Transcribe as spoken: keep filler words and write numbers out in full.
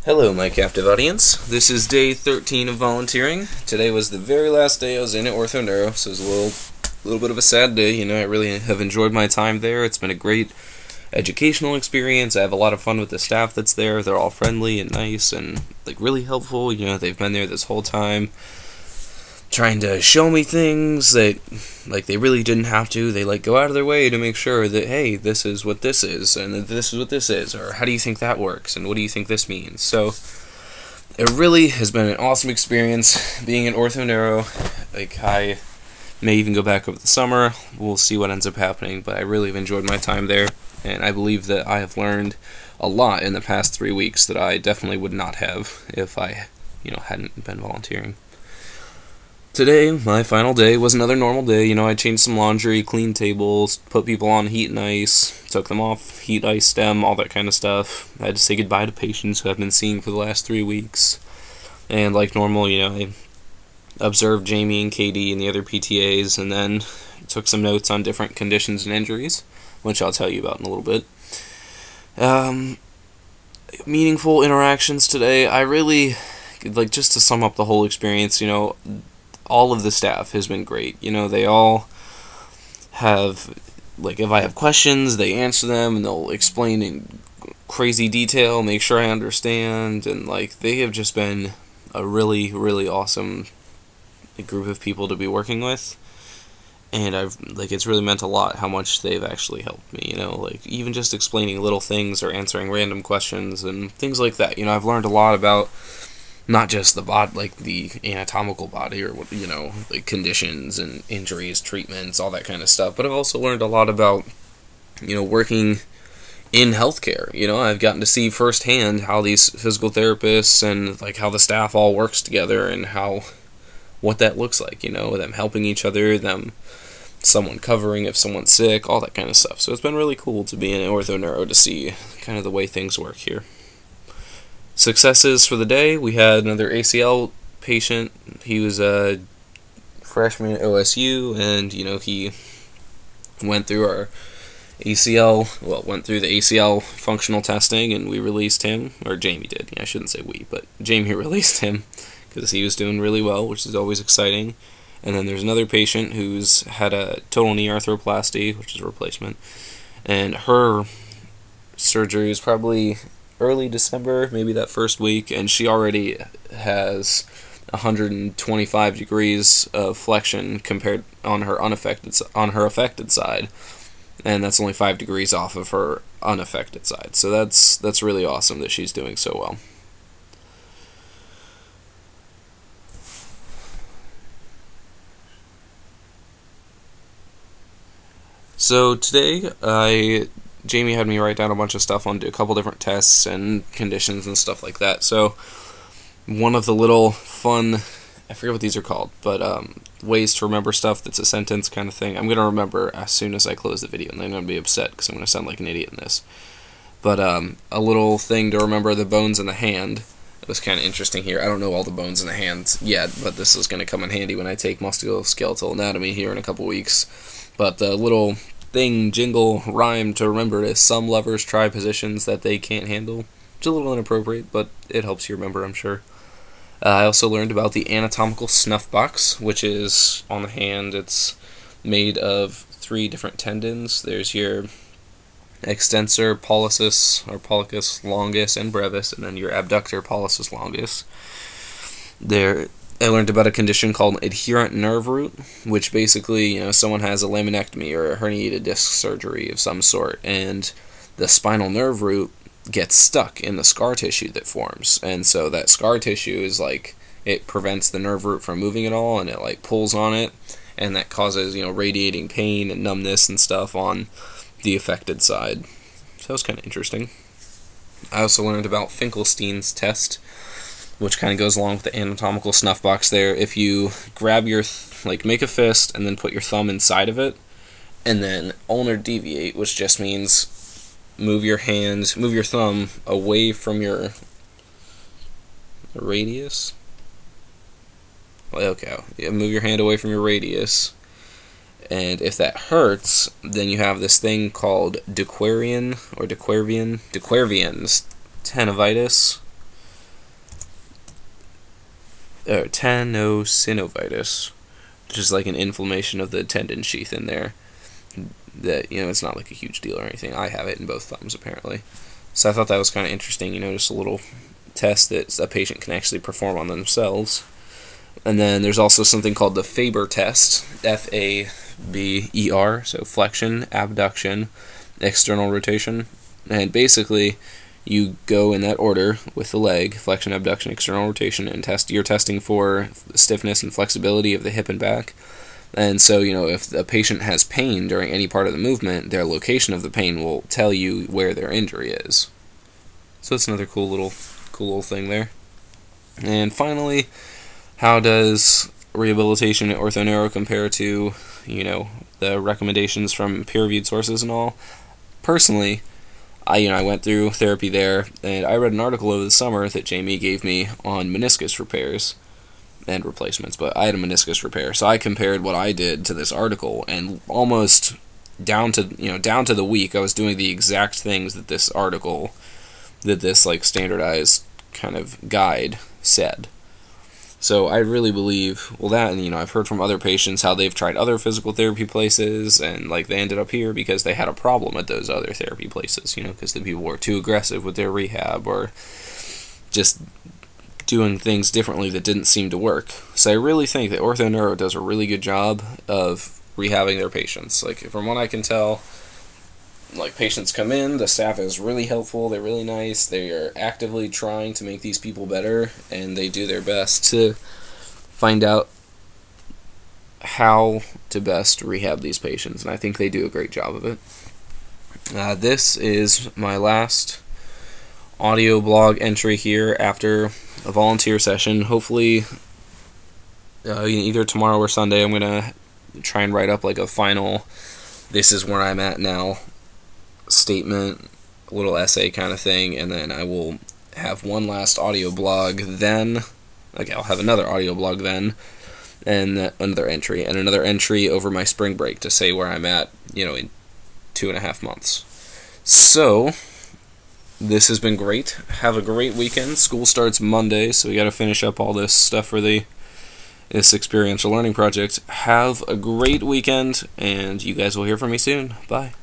Hello, my captive audience. This is day thirteen of volunteering. Today was the very last day I was in at Ortho Neuro, so it was a little, little bit of a sad day. You know, I really have enjoyed my time there. It's been a great educational experience. I have a lot of fun with the staff that's there. They're all friendly and nice and like really helpful. You know, they've been there this whole time, trying to show me things that, like, they really didn't have to. They, like, go out of their way to make sure that, hey, this is what this is, and this is what this is, or how do you think that works, and what do you think this means? So, it really has been an awesome experience being in Ortho Neuro. Like, I may even go back over the summer. We'll see what ends up happening, but I really have enjoyed my time there, and I believe that I have learned a lot in the past three weeks that I definitely would not have if I, you know, hadn't been volunteering. Today, my final day, was another normal day. You know, I changed some laundry, cleaned tables, put people on heat and ice, took them off, heat, ice, them, all that kind of stuff. I had to say goodbye to patients who I've been seeing for the last three weeks. And like normal, you know, I observed Jamie and Katie and the other P T As, and then took some notes on different conditions and injuries, which I'll tell you about in a little bit. Um, meaningful interactions today. I really, like, just to sum up the whole experience, you know, all of the staff has been great. You know, they all have, like, if I have questions, they answer them, and they'll explain in crazy detail, make sure I understand, and, like, they have just been a really, really awesome group of people to be working with, and I've, like, it's really meant a lot how much they've actually helped me, you know, like, even just explaining little things or answering random questions and things like that. You know, I've learned a lot about not just the body, like the anatomical body, or, you know, like conditions and injuries, treatments, all that kind of stuff. But I've also learned a lot about, you know, working in healthcare. You know, I've gotten to see firsthand how these physical therapists and like how the staff all works together and how, what that looks like. You know, them helping each other, them, someone covering if someone's sick, all that kind of stuff. So it's been really cool to be in Ortho Neuro to see kind of the way things work here. Successes for the day: we had another A C L patient. He was a freshman at O S U, and, you know, he went through our A C L, well, went through the A C L functional testing, and we released him, or Jamie did. Yeah, I shouldn't say we, but Jamie released him, because he was doing really well, which is always exciting. And then there's another patient who's had a total knee arthroplasty, which is a replacement, and her surgery was probably early December, maybe that first week, and she already has one hundred twenty-five degrees of flexion compared on her unaffected on her affected side, and that's only five degrees off of her unaffected side. So that's that's really awesome that she's doing so well. So today, I Jamie had me write down a bunch of stuff on a couple different tests and conditions and stuff like that. So one of the little fun, I forget what these are called, but um, ways to remember stuff that's a sentence kind of thing. I'm going to remember as soon as I close the video, and I'm going to be upset because I'm going to sound like an idiot in this. But um, a little thing to remember the bones in the hand. It was kind of interesting here. I don't know all the bones in the hand yet, but this is going to come in handy when I take musculoskeletal anatomy here in a couple weeks. But the little thing, jingle, rhyme to remember is: some lovers try positions that they can't handle. It's a little inappropriate, but it helps you remember, I'm sure. Uh, I also learned about the anatomical snuff box, which is on the hand. It's made of three different tendons. There's your extensor pollicis, or pollicis longus and brevis, and then your abductor pollicis longus. There, I learned about a condition called adherent nerve root, which basically, you know, someone has a laminectomy or a herniated disc surgery of some sort, and the spinal nerve root gets stuck in the scar tissue that forms. And so that scar tissue is like, it prevents the nerve root from moving at all, and it like pulls on it, and that causes, you know, radiating pain and numbness and stuff on the affected side. So that was kind of interesting. I also learned about Finkelstein's test, which kind of goes along with the anatomical snuff box there. If you grab your, th- like, make a fist and then put your thumb inside of it, and then ulnar deviate, which just means move your hand, move your thumb away from your radius. Well, okay, yeah, move your hand away from your radius, and if that hurts, then you have this thing called De Quervain, or De Quervain, De Quervain's tenovitis, uh, tenosynovitis, which is like an inflammation of the tendon sheath in there. That, you know, it's not like a huge deal or anything. I have it in both thumbs apparently. So I thought that was kind of interesting, you know, just a little test that a patient can actually perform on themselves. And then there's also something called the Faber test, F A B E R, so flexion, abduction, external rotation. And basically, you go in that order with the leg, flexion, abduction, external rotation, and test. You're testing for stiffness and flexibility of the hip and back. And so, you know, if the patient has pain during any part of the movement, their location of the pain will tell you where their injury is. So it's another cool little, cool little thing there. And finally, how does rehabilitation at OrthoNeuro compare to, you know, the recommendations from peer-reviewed sources and all? Personally, I, you know, I went through therapy there, and I read an article over the summer that Jamie gave me on meniscus repairs and replacements, but I had a meniscus repair, so I compared what I did to this article, and almost down to, you know, down to the week, I was doing the exact things that this article, that this, like, standardized kind of guide said. So I really believe, well, that, and, you know, I've heard from other patients how they've tried other physical therapy places, and, like, they ended up here because they had a problem at those other therapy places, you know, because the people were too aggressive with their rehab, or just doing things differently that didn't seem to work. So I really think that OrthoNeuro does a really good job of rehabbing their patients. Like, from what I can tell, like, patients come in, the staff is really helpful, they're really nice, they are actively trying to make these people better, and they do their best to find out how to best rehab these patients, and I think they do a great job of it. Uh, this is my last audio blog entry here after a volunteer session. Hopefully, uh, either tomorrow or Sunday, I'm going to try and write up like a final, this is where I'm at now statement, a little essay kind of thing, and then I will have one last audio blog then. Okay, I'll have another audio blog then, and another entry, and another entry over my spring break to say where I'm at, you know, in two and a half months. So, this has been great. Have a great weekend. School starts Monday, so we got to finish up all this stuff for the this experiential learning project. Have a great weekend, and you guys will hear from me soon. Bye.